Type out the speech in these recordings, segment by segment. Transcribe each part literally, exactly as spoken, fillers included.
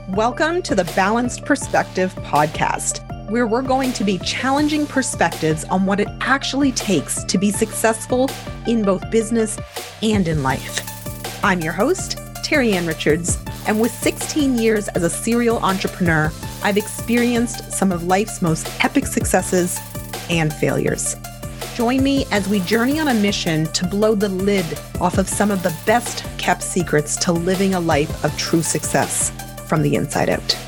Welcome to the Balanced Perspective podcast, where we're going to be challenging perspectives on what it actually takes to be successful in both business and in life. I'm your host, Terry Ann Richards, and with sixteen years as a serial entrepreneur, I've experienced some of life's most epic successes and failures. Join me as we journey on a mission to blow the lid off of some of the best kept secrets to living a life of true success from the inside out.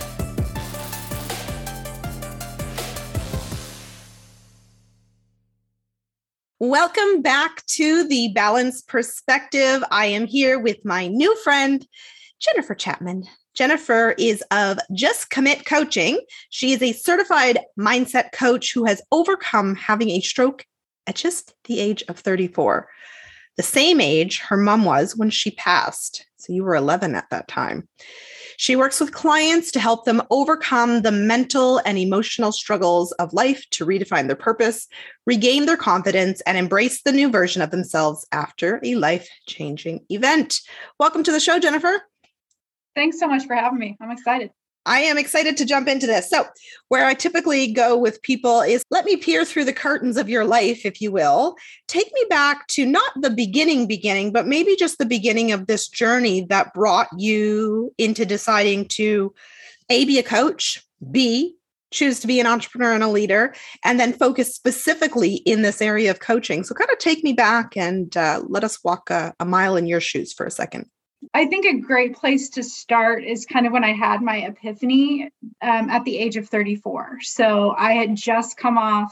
Welcome back to the Balanced Perspective. I am here with my new friend, Jennifer Chapman. Jennifer is of Just Commit Coaching. She is a certified mindset coach who has overcome having a stroke at just the age of thirty-four, the same age her mom was when she passed. So you were eleven at that time. She works with clients to help them overcome the mental and emotional struggles of life to redefine their purpose, regain their confidence, and embrace the new version of themselves after a life-changing event. Welcome to the show, Jennifer. Thanks so much for having me. I'm excited. I am excited to jump into this. So where I typically go with people is let me peer through the curtains of your life, if you will. Take me back to not the beginning, beginning, but maybe just the beginning of this journey that brought you into deciding to A, be a coach, B, choose to be an entrepreneur and a leader, and then focus specifically in this area of coaching. So kind of take me back and uh, let us walk a, a mile in your shoes for a second. I think a great place to start is kind of when I had my epiphany um, at the age of thirty-four. So I had just come off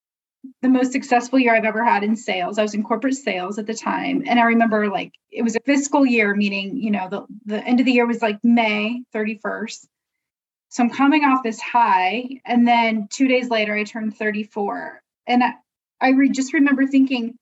the most successful year I've ever had in sales. I was in corporate sales at the time. And I remember like it was a fiscal year, meaning, you know, the, the end of the year was like May thirty-first. So I'm coming off this high. And then two days later, I turned thirty-four. And I, I re- just remember thinking,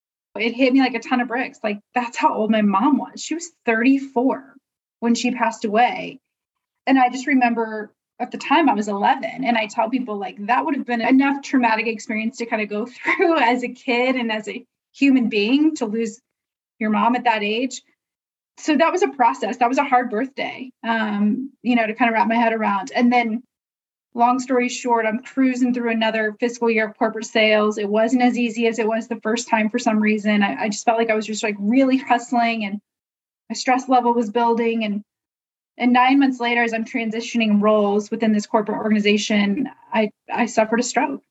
it hit me like a ton of bricks. Like, that's how old my mom was. She was thirty-four when she passed away. And I just remember at the time I was eleven. And I tell people like that would have been enough traumatic experience to kind of go through as a kid and as a human being to lose your mom at that age. So that was a process. That was a hard birthday, um, you know, to kind of wrap my head around. And then long story short, I'm cruising through another fiscal year of corporate sales. It wasn't as easy as it was the first time for some reason. I, I just felt like I was just like really hustling and my stress level was building. And, and nine months later, as I'm transitioning roles within this corporate organization, I, I suffered a stroke.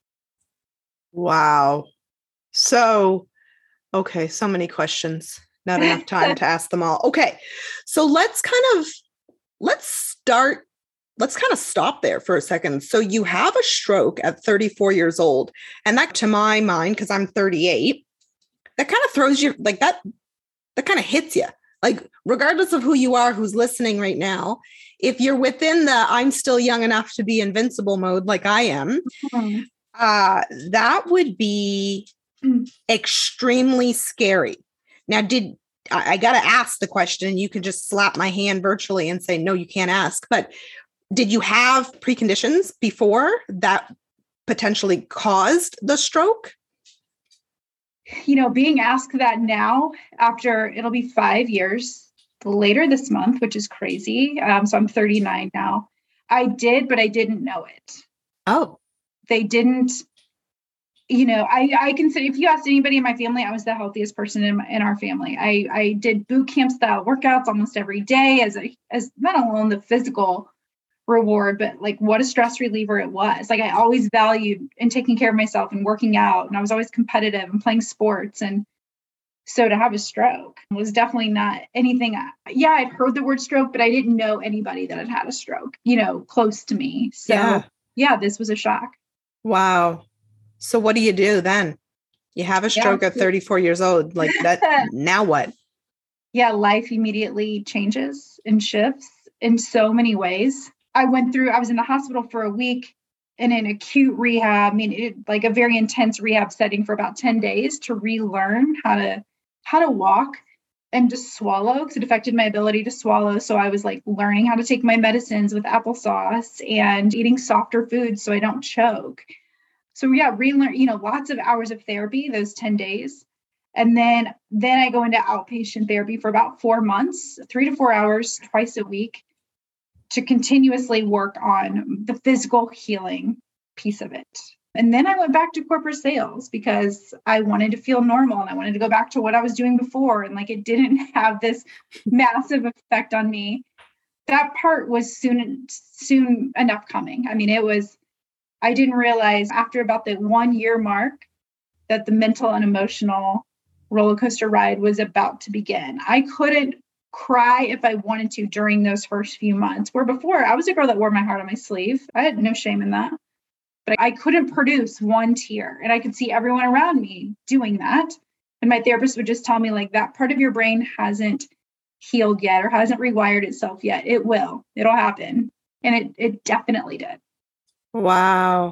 Wow. So, okay, so many questions. Not enough time to ask them all. Okay, so let's kind of, let's start Let's kind of stop there for a second. So you have a stroke at thirty-four years old. And that, to my mind, because I'm thirty-eight, that kind of throws you like that, that kind of hits you. Like, regardless of who you are, who's listening right now, if you're within the I'm still young enough to be invincible mode, like I am, mm-hmm. uh, that would be mm-hmm. extremely scary. Now, did I, I got to ask the question? You can just slap my hand virtually and say, no, you can't ask. But did you have preconditions before that potentially caused the stroke? You know, being asked that now after it'll be five years later this month, which is crazy. Um, so I'm thirty-nine now. I did, but I didn't know it. Oh, they didn't, you know, I, I consider, if you asked anybody in my family, I was the healthiest person in, my, in our family. I, I did boot camp style workouts almost every day as a, as not alone the physical reward, but like what a stress reliever it was. Like I always valued in taking care of myself and working out, and I was always competitive and playing sports. And so to have a stroke was definitely not anything. Yeah, I'd heard the word stroke, but I didn't know anybody that had had a stroke, you know, close to me. So yeah, yeah this was a shock. Wow. So what do you do then? You have a stroke yeah. at thirty-four years old, like that. Now what? Yeah, life immediately changes and shifts in so many ways. I went through, I was in the hospital for a week in an acute rehab, I mean, it, like a very intense rehab setting for about ten days to relearn how to, how to walk and just swallow, because it affected my ability to swallow. So I was like learning how to take my medicines with applesauce and eating softer foods so I don't choke. So yeah, relearn, you know, lots of hours of therapy, those ten days. And then, then I go into outpatient therapy for about four months, three to four hours twice a week, to continuously work on the physical healing piece of it. And then I went back to corporate sales because I wanted to feel normal and I wanted to go back to what I was doing before. And like, it didn't have this massive effect on me. That part was soon, soon enough coming. I mean, it was, I didn't realize after about the one year mark that the mental and emotional roller coaster ride was about to begin. I couldn't cry if I wanted to during those first few months, where before I was a girl that wore my heart on my sleeve. I had no shame in that, but I couldn't produce one tear, and I could see everyone around me doing that. And my therapist would just tell me, like, that part of your brain hasn't healed yet or hasn't rewired itself yet. It will, it'll happen. And it, it definitely did. Wow.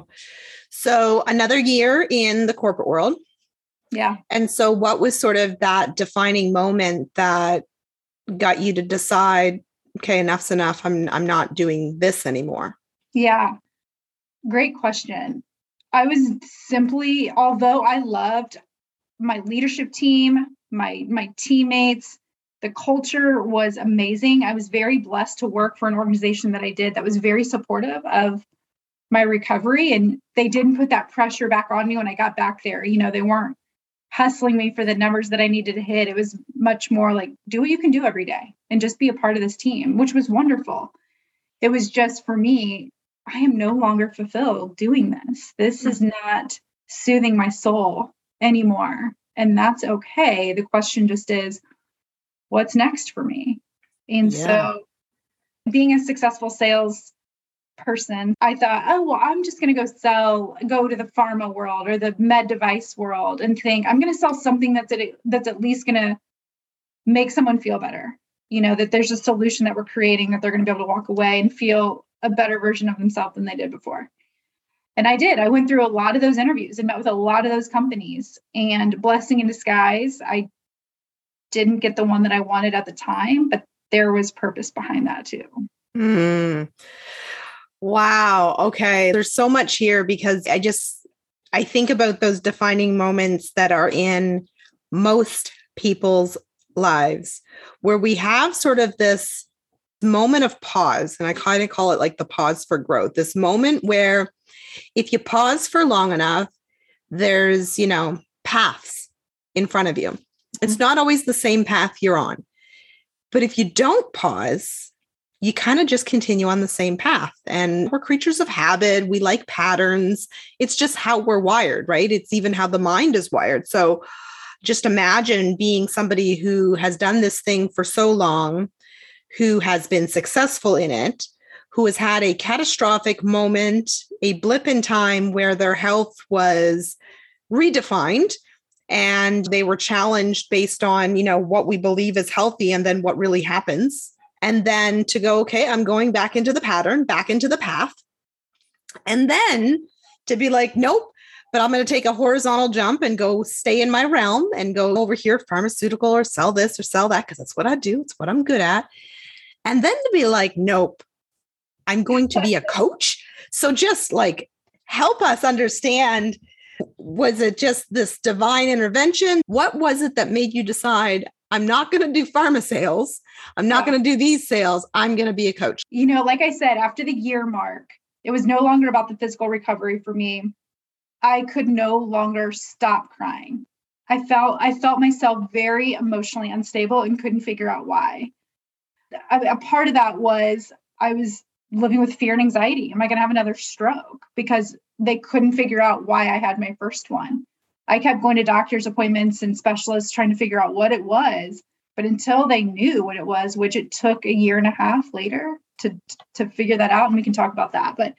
So another year in the corporate world. Yeah. And so what was sort of that defining moment that got you to decide, okay, enough's enough. I'm I'm not doing this anymore? Yeah. Great question. I was simply, although I loved my leadership team, my my teammates, the culture was amazing. I was very blessed to work for an organization that I did that was very supportive of my recovery. And they didn't put that pressure back on me when I got back there. You know, they weren't hustling me for the numbers that I needed to hit. It was much more like, do what you can do every day and just be a part of this team, which was wonderful. It was just, for me, I am no longer fulfilled doing this. This is not soothing my soul anymore. And that's okay. The question just is, what's next for me? And yeah. So being a successful sales person, I thought, oh, well, I'm just going to go sell, go to the pharma world or the med device world and think I'm going to sell something that's at, that's at least going to make someone feel better. You know, that there's a solution that we're creating that they're going to be able to walk away and feel a better version of themselves than they did before. And I did. I went through a lot of those interviews and met with a lot of those companies, and blessing in disguise, I didn't get the one that I wanted at the time, but there was purpose behind that too. Mm. Wow. Okay. There's so much here because I just, I think about those defining moments that are in most people's lives where we have sort of this moment of pause. And I kind of call it like the pause for growth, this moment where if you pause for long enough, there's, you know, paths in front of you. It's not always the same path you're on, but if you don't pause, you kind of just continue on the same path. And we're creatures of habit. We like patterns. It's just how we're wired, right? It's even how the mind is wired. So just imagine being somebody who has done this thing for so long, who has been successful in it, who has had a catastrophic moment, a blip in time where their health was redefined and they were challenged based on, you know, what we believe is healthy and then what really happens. And then to go, okay, I'm going back into the pattern, back into the path. And then to be like, nope, but I'm going to take a horizontal jump and go stay in my realm and go over here, pharmaceutical, or sell this or sell that, because that's what I do. It's what I'm good at. And then to be like, nope, I'm going to be a coach. So just like help us understand, was it just this divine intervention? What was it that made you decide, I'm not going to do pharma sales. I'm not going to do these sales. I'm going to be a coach. You know, like I said, after the year mark, it was no longer about the physical recovery for me. I could no longer stop crying. I felt, I felt myself very emotionally unstable and couldn't figure out why. A, a part of that was I was living with fear and anxiety. Am I going to have another stroke? Because they couldn't figure out why I had my first one. I kept going to doctor's appointments and specialists trying to figure out what it was. But until they knew what it was, which it took a year and a half later to, to figure that out, and we can talk about that. But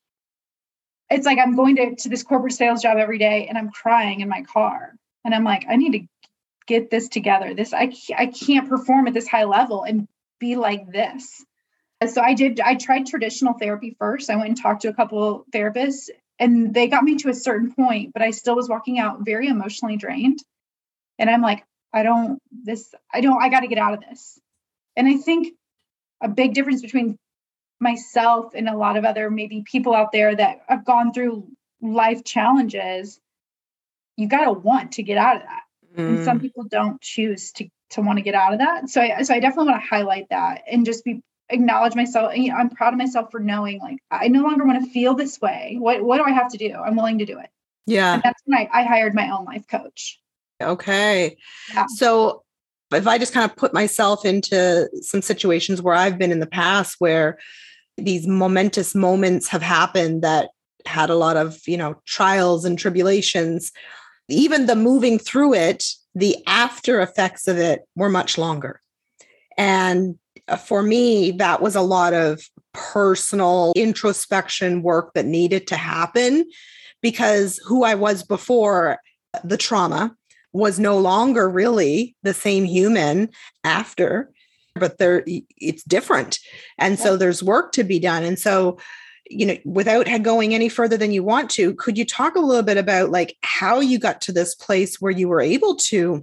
it's like I'm going to, to this corporate sales job every day and I'm crying in my car. And I'm like, I need to get this together. This I, I can't perform at this high level and be like this. So I did, I tried traditional therapy first. I went and talked to a couple therapists. And they got me to a certain point, but I still was walking out very emotionally drained. And I'm like, I don't, this, I don't, I got to get out of this. And I think a big difference between myself and a lot of other maybe people out there that have gone through life challenges, you got to want to get out of that. Mm. And some people don't choose to, to want to get out of that. So I, so I definitely want to highlight that and just be acknowledge myself. And, you know, I'm proud of myself for knowing, like, I no longer want to feel this way. What, what do I have to do? I'm willing to do it. Yeah. And that's when I, I hired my own life coach. Okay. Yeah. So if I just kind of put myself into some situations where I've been in the past where these momentous moments have happened that had a lot of, you know, trials and tribulations, even the moving through it, the after effects of it were much longer. And for me, that was a lot of personal introspection work that needed to happen, because who I was before the trauma was no longer really the same human after, but there it's different. And so there's work to be done. And so, you know, without going any further than you want to, could you talk a little bit about like how you got to this place where you were able to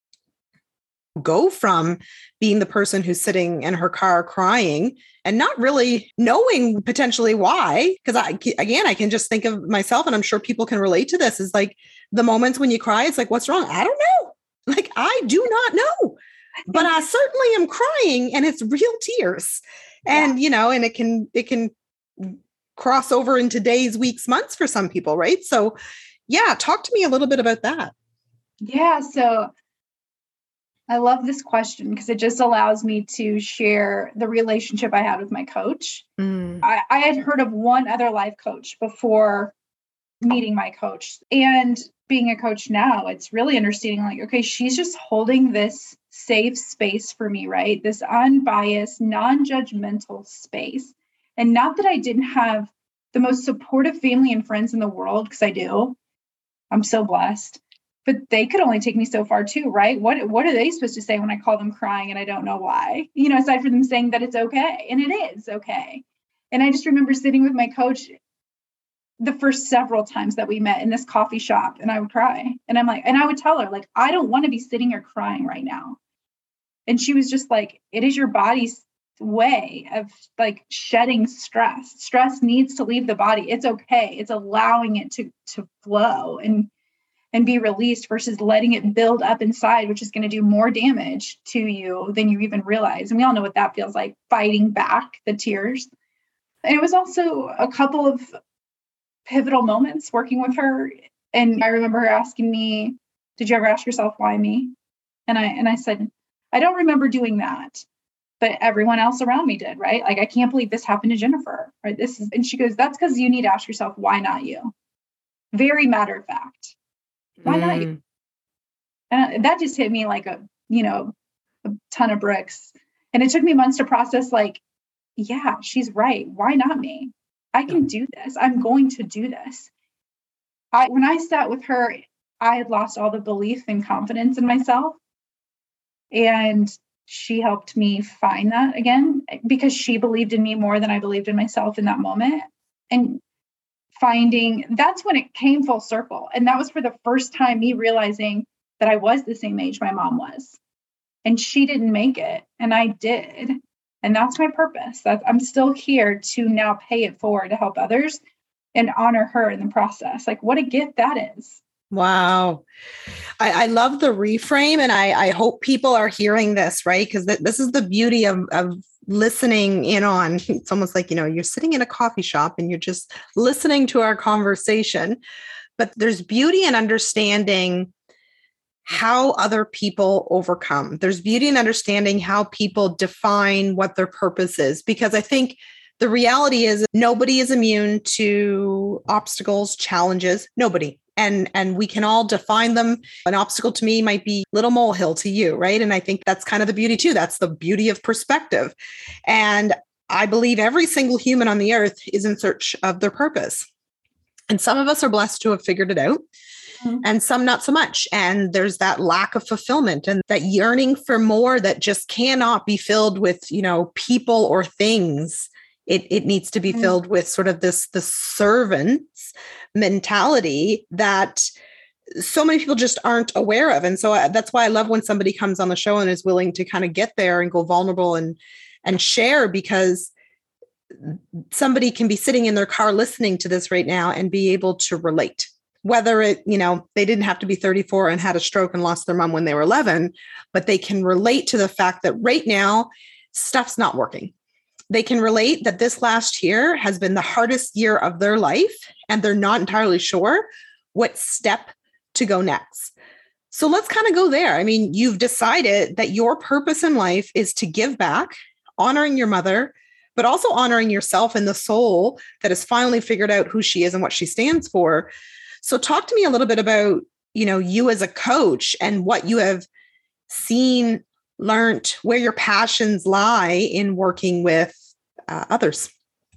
go from being the person who's sitting in her car crying and not really knowing potentially why? Because I, again, I can just think of myself, and I'm sure people can relate to this, is like the moments when you cry, it's like, what's wrong? I don't know. Like, I do not know, but I certainly am crying, and it's real tears. And, yeah. you know, and it can, it can cross over into days, weeks, months for some people. Right. So yeah, talk to me a little bit about that. Yeah. So I love this question because it just allows me to share the relationship I had with my coach. Mm. I, I had heard of one other life coach before meeting my coach, and being a coach now, it's really understanding like, okay, she's just holding this safe space for me, right? This unbiased, non-judgmental space. And not that I didn't have the most supportive family and friends in the world, because I do. I'm so blessed. But they could only take me so far too, right? What what are they supposed to say when I call them crying and I don't know why? You know, aside from them saying that it's okay. And it is okay. And I just remember sitting with my coach the first several times that we met in this coffee shop, and I would cry. And I'm like, and I would tell her, like, I don't want to be sitting here crying right now. And she was just like, it is your body's way of like shedding stress. Stress needs to leave the body. It's okay. It's allowing it to to flow and and be released versus letting it build up inside, which is going to do more damage to you than you even realize. And we all know what that feels like, fighting back the tears. And it was also a couple of pivotal moments working with her. And I remember her asking me, did you ever ask yourself, why me? And I, and I said, I don't remember doing that, but everyone else around me did, right? Like, I can't believe this happened to Jennifer, right? This is, and she goes, that's because you need to ask yourself, why not you? Very matter of fact. Why mm. not you? And that just hit me like a, you know, a ton of bricks. And it took me months to process, like, yeah, she's right. Why not me? I can do this. I'm going to do this. I, when I sat with her, I had lost all the belief and confidence in myself. And she helped me find that again, because she believed in me more than I believed in myself in that moment. And finding, that's when it came full circle. And that was for the first time me realizing that I was the same age my mom was. And she didn't make it, and I did. And that's my purpose. That's, I'm still here to now pay it forward to help others and honor her in the process. Like, what a gift that is. Wow. I, I love the reframe. And I, I hope people are hearing this, right? Because th- this is the beauty of, of listening in on. It's almost like, you know, you're sitting in a coffee shop and you're just listening to our conversation. But there's beauty in understanding how other people overcome. There's beauty in understanding how people define what their purpose is. Because I think the reality is nobody is immune to obstacles, challenges, nobody. And, and we can all define them. An obstacle to me might be little molehill to you, right? And I think that's kind of the beauty too. That's the beauty of perspective. And I believe every single human on the earth is in search of their purpose. And some of us are blessed to have figured it out. Mm-hmm. And some not so much. And there's that lack of fulfillment and that yearning for more that just cannot be filled with, you know, people or things. It, it needs to be mm-hmm. filled with sort of this, the servant's mentality that so many people just aren't aware of. And so I, that's why I love when somebody comes on the show and is willing to kind of get there and go vulnerable and, and share, because somebody can be sitting in their car listening to this right now and be able to relate. Whether it, you know, they didn't have to be thirty-four and had a stroke and lost their mom when they were eleven, but they can relate to the fact that right now stuff's not working. they can relate that this last year has been the hardest year of their life, and they're not entirely sure what step to go next. So let's kind of go there. I mean, you've decided that your purpose in life is to give back, honoring your mother, but also honoring yourself and the soul that has finally figured out who she is and what she stands for. So talk to me a little bit about, you know, you as a coach and what you have seen, learned, where your passions lie in working with uh, others.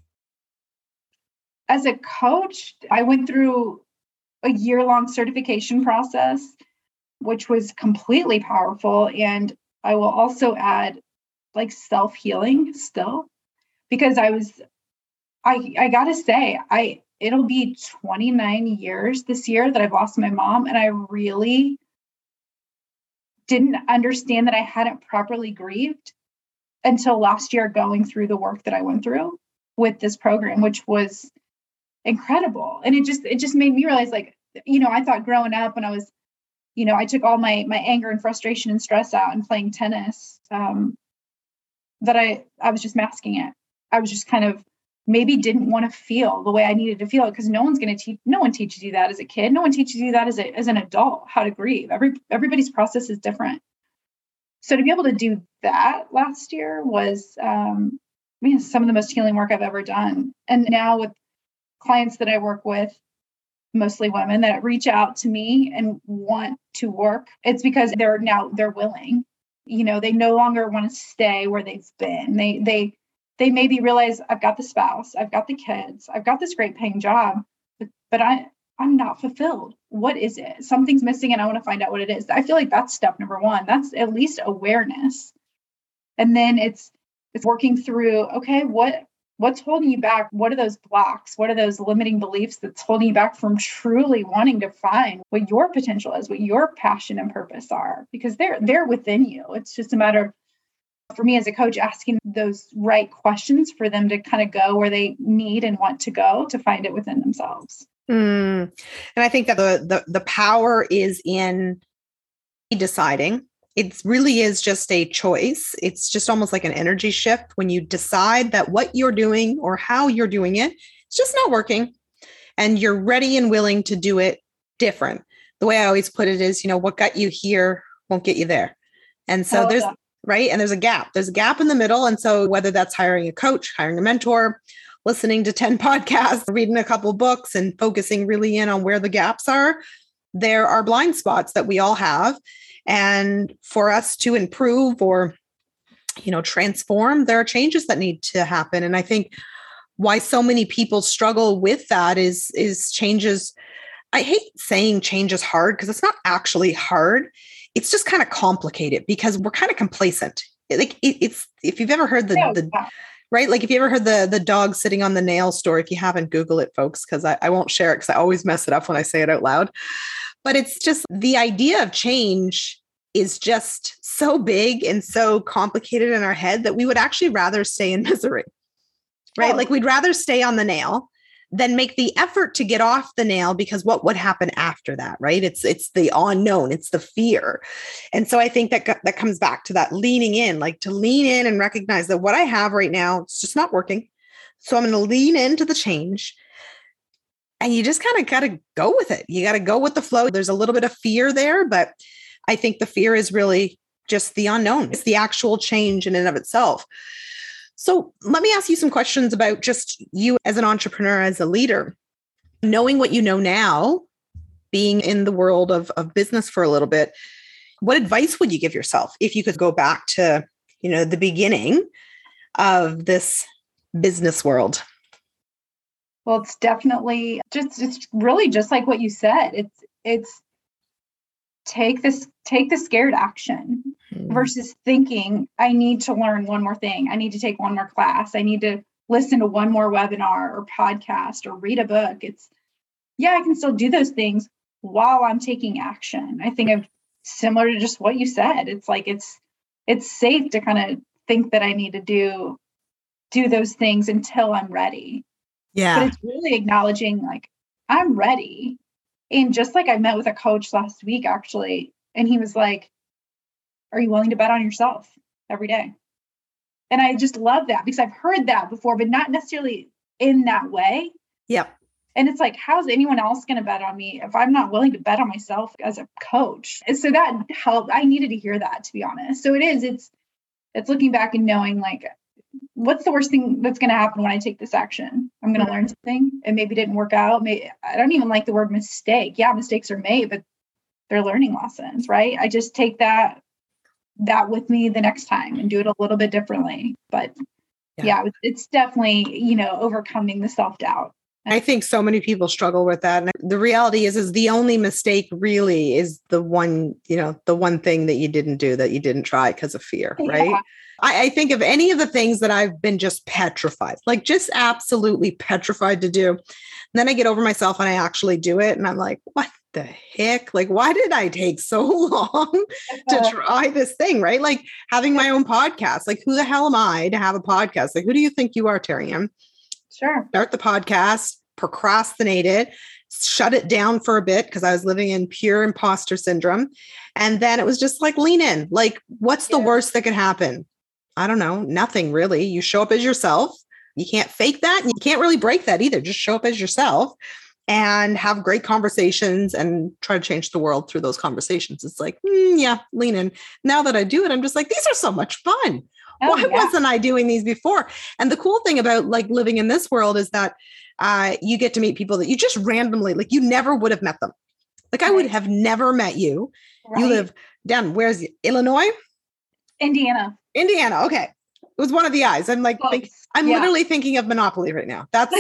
As a coach, I went through a year-long certification process, which was completely powerful. And I will also add like self-healing still, because I was, I, I gotta say, I, it'll be twenty-nine years this year that I've lost my mom. And I really didn't understand that I hadn't properly grieved until last year, going through the work that I went through with this program, which was incredible. And it just, it just made me realize, like, you know, I thought growing up when I was, you know, I took all my, my anger and frustration and stress out in playing tennis, um, that I, I was just masking it. I was just kind of maybe didn't want to feel the way I needed to feel it, because no one's going to teach, no one teaches you that as a kid. No one teaches you that as a, as an adult, how to grieve. Every, everybody's process is different. So to be able to do that last year was, um, I mean, some of the most healing work I've ever done. And now with clients that I work with, mostly women that reach out to me and want to work, it's because they're now, they're willing, you know, they no longer want to stay where they've been. They, they, they maybe realize, I've got the spouse, I've got the kids, I've got this great paying job, but, but I, I'm not fulfilled. What is it? Something's missing and I want to find out what it is. I feel like that's step number one. That's at least awareness. And then it's, it's working through, okay, what, what's holding you back? What are those blocks? What are those limiting beliefs that's holding you back from truly wanting to find what your potential is, what your passion and purpose are? Because they're, they're within you. It's just a matter of, for me as a coach, asking those right questions for them to kind of go where they need and want to go to find it within themselves. Mm. And I think that the, the the power is in deciding. It really is just a choice. It's just almost like an energy shift when you decide that what you're doing or how you're doing it, it's just not working. And you're ready and willing to do it different. The way I always put it is, you know, what got you here won't get you there. And so Oh, there's yeah. right. And there's a gap. There's a gap in the middle. And so whether that's hiring a coach, hiring a mentor, listening to ten podcasts, reading a couple books, and focusing really in on where the gaps are, there are blind spots that we all have. And for us to improve or, you know, transform, there are changes that need to happen. And I think why so many people struggle with that is, is changes. I hate saying change is hard because it's not actually hard. It's just kind of complicated because we're kind of complacent. Like it, it's, if you've ever heard the, Yeah. the right, like if you ever heard the the dog sitting on the nail store, if you haven't, Google it, folks, because I, I won't share it because I always mess it up when I say it out loud. But it's just the idea of change is just so big and so complicated in our head that we would actually rather stay in misery, right? Oh. Like we'd rather stay on the nail than make the effort to get off the nail, because what would happen after that, right? It's it's the unknown, it's the fear. And so I think that that comes back to that leaning in, like to lean in and recognize that what I have right now, it's just not working. So I'm going to lean into the change. And you just kind of got to go with it. You got to go with the flow. There's a little bit of fear there, but I think the fear is really just the unknown. It's the actual change in and of itself. So let me ask you some questions about just you as an entrepreneur, as a leader, knowing what you know now, being in the world of, of business for a little bit. What advice would you give yourself if you could go back to, you know, the beginning of this business world? Well, it's definitely just, it's really just like what you said. It's, it's take this, take the scared action mm-hmm. versus thinking, I need to learn one more thing. I need to take one more class. I need to listen to one more webinar or podcast or read a book. It's, yeah, I can still do those things while I'm taking action. I think of similar to just what you said. It's like, it's, it's safe to kind of think that I need to do, do those things until I'm ready. Yeah. But it's really acknowledging like, I'm ready. And just like I met with a coach last week, actually, and he was like, are you willing to bet on yourself every day? And I just love that because I've heard that before, but not necessarily in that way. Yep. And it's like, how's anyone else going to bet on me if I'm not willing to bet on myself as a coach? And so that helped. I needed to hear that, to be honest. So it is, it's, it's looking back and knowing like, what's the worst thing that's going to happen when I take this action? I'm going to mm-hmm. learn something. It maybe didn't work out. Maybe, I don't even like the word mistake. Yeah, mistakes are made, but they're learning lessons, right? I just take that, that with me the next time and do it a little bit differently. But yeah, yeah it's definitely, you know, overcoming the self-doubt. I think so many people struggle with that. And the reality is, is the only mistake really is the one, you know, the one thing that you didn't do, that you didn't try because of fear, right? Yeah. I, I think of any of the things that I've been just petrified, like just absolutely petrified to do. And then I get over myself and I actually do it. And I'm like, what the heck? Like, why did I take so long to try this thing? Right? Like having my own podcast, like who the hell am I to have a podcast? Like, who do you think you are, Terry Ann? Sure. Start the podcast, procrastinate it, shut it down for a bit because I was living in pure imposter syndrome. And then it was just like, lean in. Like, what's the yeah. worst that could happen? I don't know. Nothing really. You show up as yourself. You can't fake that. And you can't really break that either. Just show up as yourself and have great conversations and try to change the world through those conversations. It's like, mm, yeah, lean in. Now that I do it, I'm just like, these are so much fun. Oh, Why yeah. wasn't I doing these before? And the cool thing about like living in this world is that uh, you get to meet people that you just randomly, like you never would have met them. Like right. I would have never met you. Right. You live down, where's Illinois? Indiana. Indiana. Okay. It was one of the eyes. I'm like, think, I'm yeah. literally thinking of Monopoly right now. That's,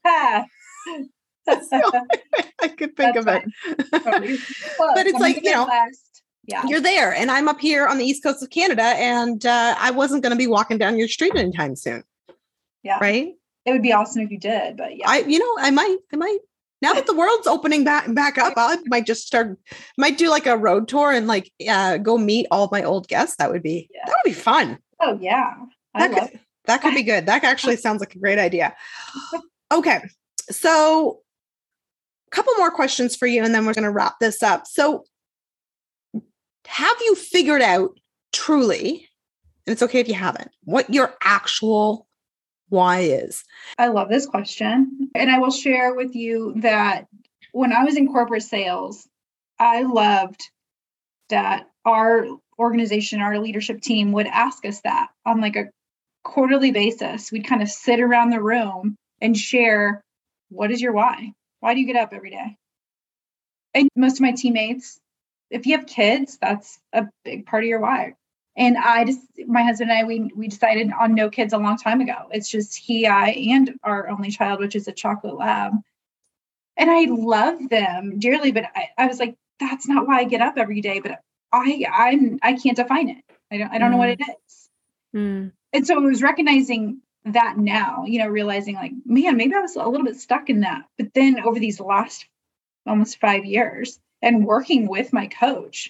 that's the only way I could think that's of fine. It. But it's I'm like, you know, last. Yeah. You're there and I'm up here on the East Coast of Canada and uh, I wasn't going to be walking down your street anytime soon. Yeah. Right. It would be awesome if you did, but yeah. I, you know, I might, I might, now that the world's opening back, back up, I might just start, might do like a road tour and like uh, go meet all of my old guests. That would be, yeah. that would be fun. Oh yeah. I that love could, it. That could be good. That actually sounds like a great idea. Okay. So a couple more questions for you and then we're going to wrap this up. So have you figured out truly, and it's okay if you haven't, what your actual why is? I love this question. And I will share with you that when I was in corporate sales, I loved that our organization, our leadership team would ask us that on like a quarterly basis. We'd kind of sit around the room and share, what is your why? Why do you get up every day? And most of my teammates, if you have kids, that's a big part of your why. And I just, my husband and I, we we decided on no kids a long time ago. It's just he, I, and our only child, which is a chocolate lab. And I love them dearly, but I, I was like, that's not why I get up every day. But I, I'm, I can't define it. I don't, I don't mm. know what it is. Mm. And so it was recognizing that now, you know, realizing like, man, maybe I was a little bit stuck in that. But then over these last almost five years and working with my coach,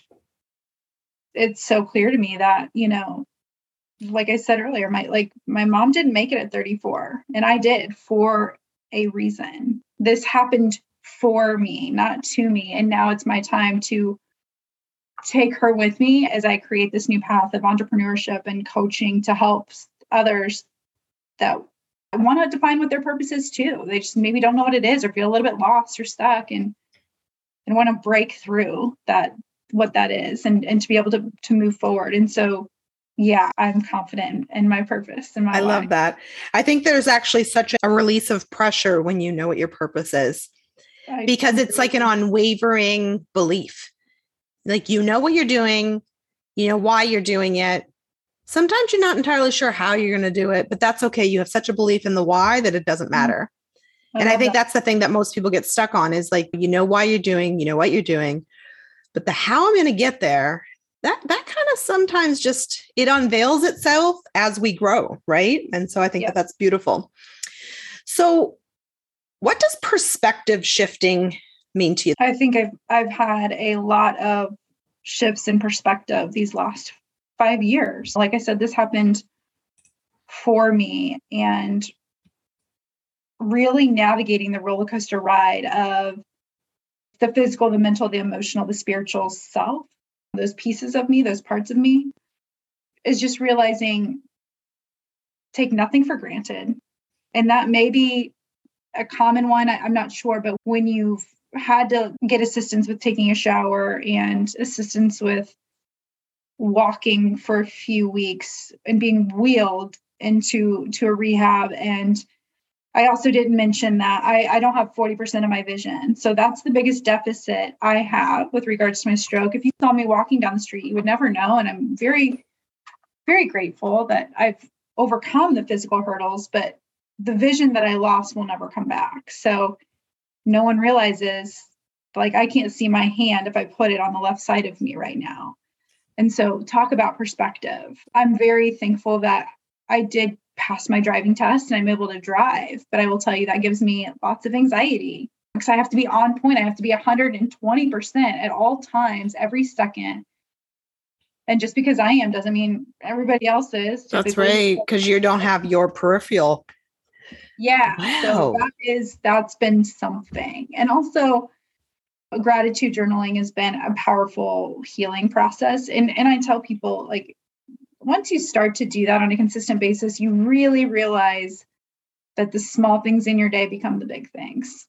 it's so clear to me that, you know, like I said earlier, my, like my mom didn't make it at thirty-four and I did for a reason. This happened for me, not to me. And now it's my time to take her with me as I create this new path of entrepreneurship and coaching to help others that want to define what their purpose is too. They just maybe don't know what it is or feel a little bit lost or stuck and, and want to break through that, what that is and, and to be able to, to move forward. And so, yeah, I'm confident in my purpose and my I love life. that. I think there's actually such a release of pressure when you know what your purpose is, I because it's like an unwavering belief. Like, you know what you're doing, you know why you're doing it. Sometimes you're not entirely sure how you're going to do it, but that's okay. You have such a belief in the why that it doesn't matter. I and I think that. that's the thing that most people get stuck on is like, you know why you're doing, you know what you're doing, but the how I'm going to get there, that that kind of sometimes just, it unveils itself as we grow, right? And so I think yes. that that's beautiful. So what does perspective shifting mean to you? I think I've I've had a lot of shifts in perspective these last five years. Like I said, this happened for me, and really navigating the roller coaster ride of the physical, the mental, the emotional, the spiritual self, those pieces of me, those parts of me, is just realizing take nothing for granted. And that may be a common one. I, I'm not sure, but when you've had to get assistance with taking a shower and assistance with walking for a few weeks and being wheeled into to a rehab. And I also didn't mention that I, I don't have forty percent of my vision. So that's the biggest deficit I have with regards to my stroke. If you saw me walking down the street, you would never know. And I'm very, very grateful that I've overcome the physical hurdles, but the vision that I lost will never come back. So no one realizes, like, I can't see my hand if I put it on the left side of me right now. And so talk about perspective. I'm very thankful that I did pass my driving test and I'm able to drive, but I will tell you that gives me lots of anxiety because I have to be on point. I have to be one hundred twenty percent at all times, every second. And just because I am doesn't mean everybody else is. That's right, because you don't have your peripheral. Yeah. Wow. So that is, that's been something. And also gratitude journaling has been a powerful healing process. And, and I tell people, like, once you start to do that on a consistent basis, you really realize that the small things in your day become the big things.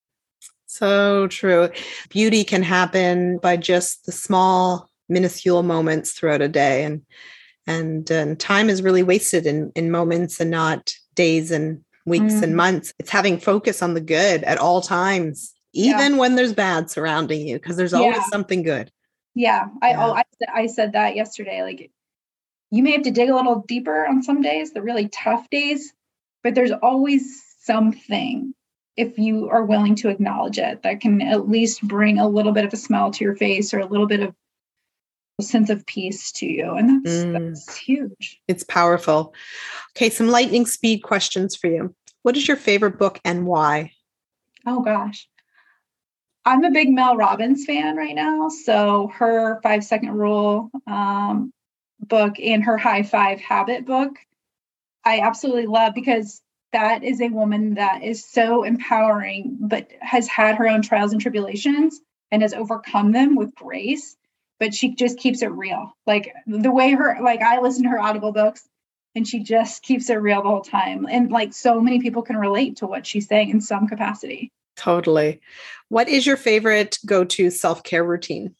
So true. Beauty can happen by just the small, minuscule moments throughout a day. And and, and time is really wasted in, in moments and not days and weeks mm. and months. It's having focus on the good at all times, even yeah. when there's bad surrounding you, because there's always yeah. something good. Yeah. I, yeah. I, I said that yesterday, like, you may have to dig a little deeper on some days, the really tough days, but there's always something, if you are willing to acknowledge it, that can at least bring a little bit of a smile to your face or a little bit of a sense of peace to you. And that's, mm. that's huge. It's powerful. Okay, some lightning speed questions for you. What is your favorite book and why? Oh, gosh. I'm a big Mel Robbins fan right now. So her five second rule, um, book and her high five habit book, I absolutely love, because that is a woman that is so empowering, but has had her own trials and tribulations and has overcome them with grace, but she just keeps it real. Like the way her, like I listen to her Audible books and she just keeps it real the whole time. And like so many people can relate to what she's saying in some capacity. Totally. What is your favorite go-to self-care routine?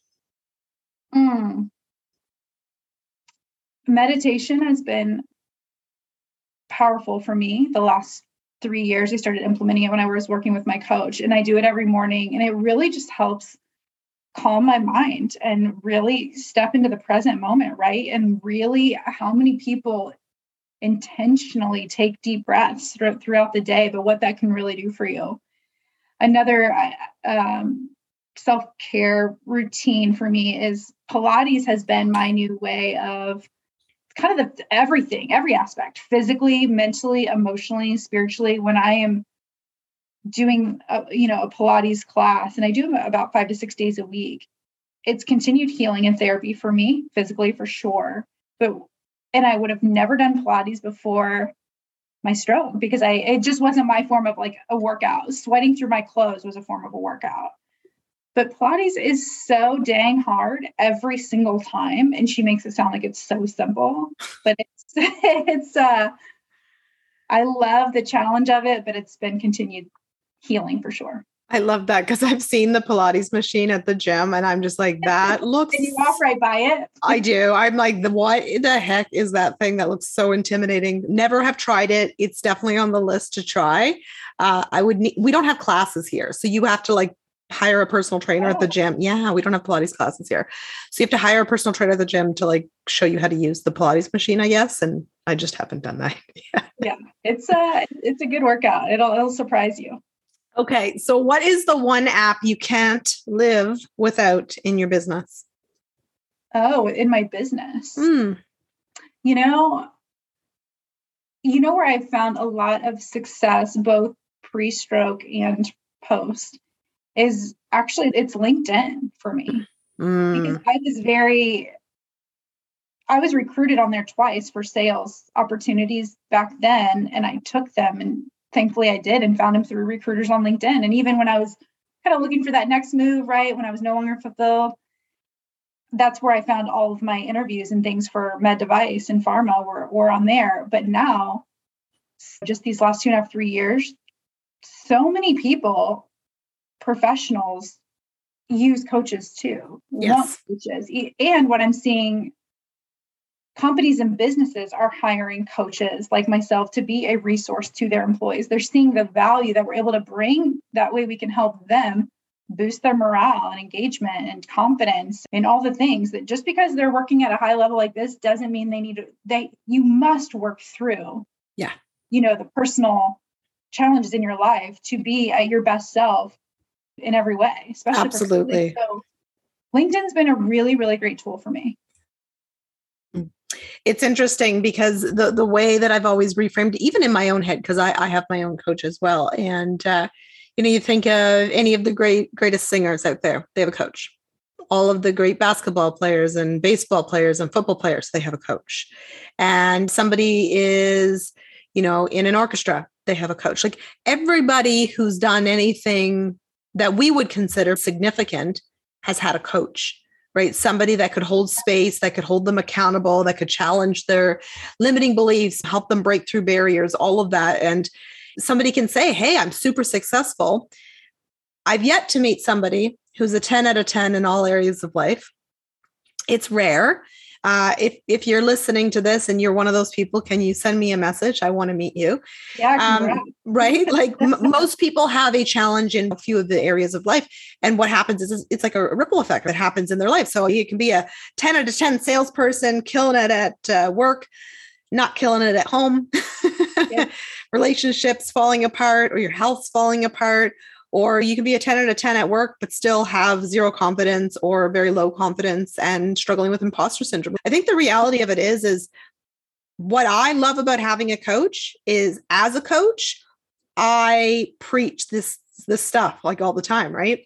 Mm. Meditation has been powerful for me the last three years. I started implementing it when I was working with my coach, and I do it every morning. And it really just helps calm my mind and really step into the present moment, right? And really, how many people intentionally take deep breaths throughout the day, but what that can really do for you. Another um, self-care routine for me is Pilates has been my new way of kind of the, everything, every aspect, physically, mentally, emotionally, spiritually. When I am doing, a, you know, a Pilates class, and I do them about five to six days a week, it's continued healing and therapy for me, physically for sure. But, and I would have never done Pilates before my stroke because I, it just wasn't my form of like a workout. Sweating through my clothes was a form of a workout. But Pilates is so dang hard every single time. And she makes it sound like it's so simple, but it's, it's, uh, I love the challenge of it, but it's been continued healing for sure. I love that because I've seen the Pilates machine at the gym and I'm just like, that looks... And you walk right by it. I do. I'm like, the what the heck is that thing that looks so intimidating? Never have tried it. It's definitely on the list to try. Uh, I would need, we don't have classes here. So you have to like hire a personal trainer oh. at the gym. Yeah, we don't have Pilates classes here. So you have to hire a personal trainer at the gym to like show you how to use the Pilates machine, I guess. And I just haven't done that. yeah. yeah, it's a, it's a good workout. It'll, it'll surprise you. Okay. So what is the one app you can't live without in your business? Oh, in my business. Mm. You know, you know where I've found a lot of success, both pre-stroke and post, is actually it's LinkedIn for me. Mm. Because I was very, I was recruited on there twice for sales opportunities back then, and I took them, and thankfully I did, and found them through recruiters on LinkedIn. And even when I was kind of looking for that next move, right, when I was no longer fulfilled, that's where I found all of my interviews and things for med device and pharma were, were on there. But now just these last two and a half, three years, so many people, professionals, use coaches too, yes. want coaches. And what I'm seeing, companies and businesses are hiring coaches like myself to be a resource to their employees. They're seeing the value that we're able to bring. That way we can help them boost their morale and engagement and confidence and all the things that just because they're working at a high level like this doesn't mean they need to, they, you must work through, yeah, you know, the personal challenges in your life to be at your best self in every way, especially absolutely. So LinkedIn's been a really, really great tool for me. It's interesting because the the way that I've always reframed, even in my own head, because I, I have my own coach as well. And, uh, you know, you think of any of the great, greatest singers out there, they have a coach. All of the great basketball players and baseball players and football players, they have a coach. And somebody is, you know, in an orchestra, they have a coach. Like everybody who's done anything that we would consider significant has had a coach. Right? Somebody that could hold space, that could hold them accountable, that could challenge their limiting beliefs, help them break through barriers, all of that. And somebody can say, hey, I'm super successful. I've yet to meet somebody who's a ten out of ten in all areas of life. It's rare. Uh, if if you're listening to this and you're one of those people, can you send me a message? I want to meet you. Yeah, um, right. Like m- most people have a challenge in a few of the areas of life. And what happens is it's like a ripple effect that happens in their life. So you can be a ten out of ten salesperson, killing it at uh, work, not killing it at home, yeah. relationships falling apart, or your health's falling apart. Or you can be a ten out of ten at work, but still have zero confidence or very low confidence and struggling with imposter syndrome. I think the reality of it is, is what I love about having a coach is as a coach, I preach this, this stuff like all the time. Right.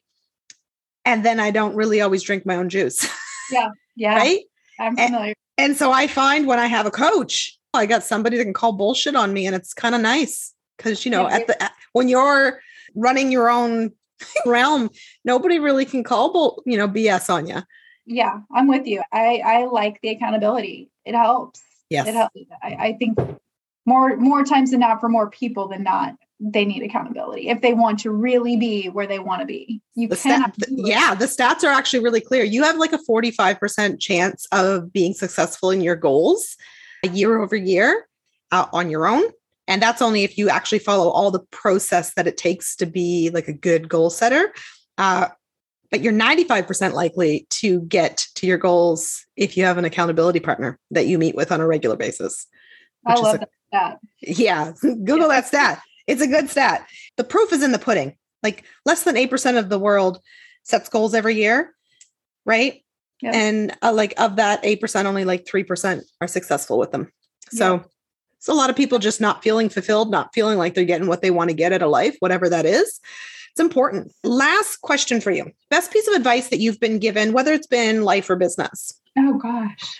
And then I don't really always drink my own juice. Yeah. Yeah. Right. I'm familiar. And, and so I find when I have a coach, I got somebody that can call bullshit on me, and it's kind of nice because, you know, yeah, at the, when you're running your own realm, nobody really can call, you know, B S on you. Yeah, I'm with you. I, I like the accountability. It helps. Yes. It helps. I, I think more, more times than not, for more people than not, they need accountability if they want to really be where they want to be. You the cannot. Stat, yeah, the stats are actually really clear. You have like a forty-five percent chance of being successful in your goals year over year uh, on your own. And that's only if you actually follow all the process that it takes to be like a good goal setter. Uh, but you're ninety-five percent likely to get to your goals if you have an accountability partner that you meet with on a regular basis. I love a, that stat. Yeah. Google yeah. that stat. It's a good stat. The proof is in the pudding. Like less than eight percent of the world sets goals every year. Right. Yep. And uh, like of that eight percent, only like three percent are successful with them. So yep. It's a lot of people just not feeling fulfilled, not feeling like they're getting what they want to get out of life, whatever that is. It's important. Last question for you. Best piece of advice that you've been given, whether it's been life or business. Oh gosh.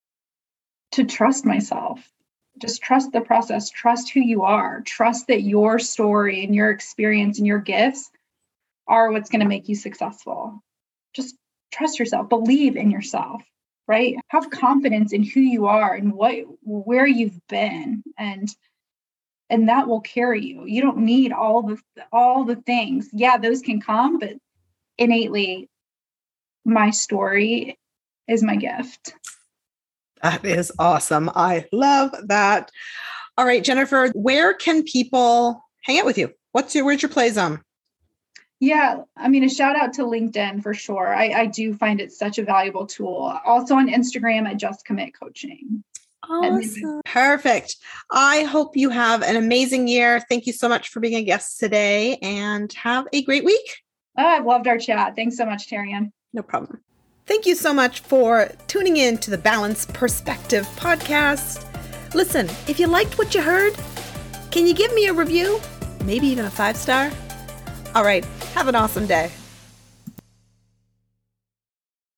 To trust myself. Just trust the process. Trust who you are. Trust that your story and your experience and your gifts are what's going to make you successful. Just trust yourself. Believe in yourself. Right? Have confidence in who you are and what, where you've been, and, and that will carry you. You don't need all the, all the things. Yeah, those can come, but innately, my story is my gift. That is awesome. I love that. All right, Jennifer, where can people hang out with you? What's your, where's your play zone? Yeah, I mean, a shout out to LinkedIn for sure. I, I do find it such a valuable tool. Also on Instagram at Just Commit Coaching. Awesome. Perfect. I hope you have an amazing year. Thank you so much for being a guest today, and have a great week. Oh, I've loved our chat. Thanks so much, Tarian. No problem. Thank you so much for tuning in to the Balanced Perspective podcast. Listen, if you liked what you heard, can you give me a review? Maybe even a five star? All right. Have an awesome day.